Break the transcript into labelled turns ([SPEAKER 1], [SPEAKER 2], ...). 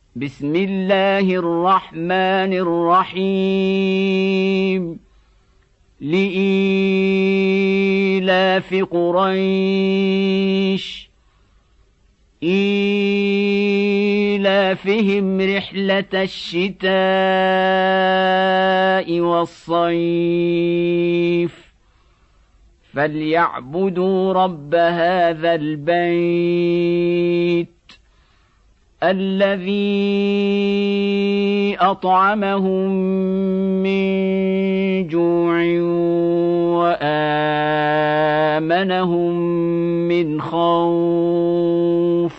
[SPEAKER 1] بسم الله الرحمن الرحيم لإيلاف قريش إيلافهم رحلة الشتاء والصيف فليعبدوا رب هذا البيت الذي أطعمهم من جوع وآمنهم من خوف